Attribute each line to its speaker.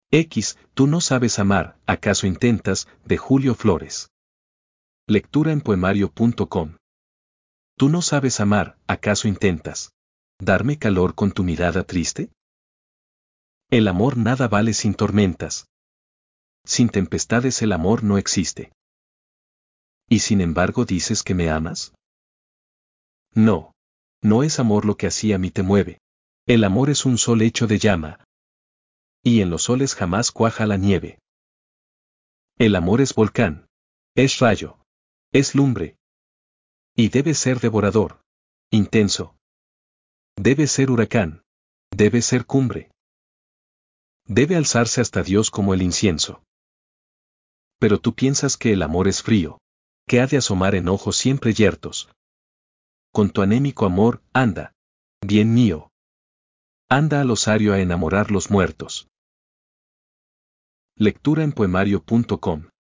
Speaker 1: Tú no sabes amar, ¿acaso intentas? De Julio Flores. Lectura en poemario.com. Tú no sabes amar, ¿acaso intentas darme calor con tu mirada triste? El amor nada vale sin tormentas. Sin tempestades el amor no existe. ¿Y sin embargo dices que me amas? No. No es amor lo que así a mí te mueve. El amor es un sol hecho de llama. Y en los soles jamás cuaja la nieve. El amor es volcán. Es rayo. Es lumbre. Y debe ser devorador. Intenso. Debe ser huracán. Debe ser cumbre. Debe alzarse hasta Dios como el incienso. Pero tú piensas que el amor es frío, que ha de asomar en ojos siempre yertos. Con tu anémico amor, anda. Bien mío. Anda al osario a enamorar los muertos. Lectura en poemario.com